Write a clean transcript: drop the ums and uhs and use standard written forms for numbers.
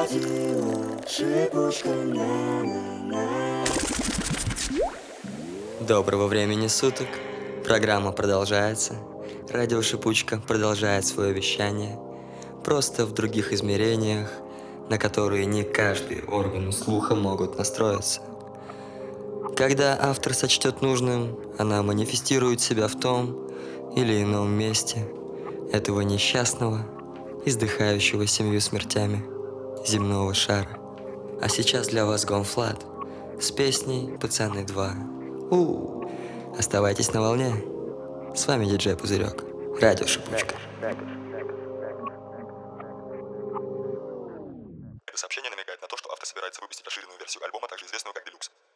радио, шипучка на. Доброго времени суток. Программа продолжается. Радио Шипучка продолжает свое вещание. Просто в других измерениях, на которые не каждый орган слуха могут настроиться. Когда автор сочтет нужным, она манифестирует себя в том или ином месте этого несчастного, издыхающего 7 смертями земного шара. А сейчас для вас Гонфлат с песней «Пацаны 2». Оставайтесь на волне. С вами диджей Пузырек. Радио Шипучка. Это сообщение намекает на то, что автор собирается выпустить расширенную версию альбома, также известного как «Делюкс».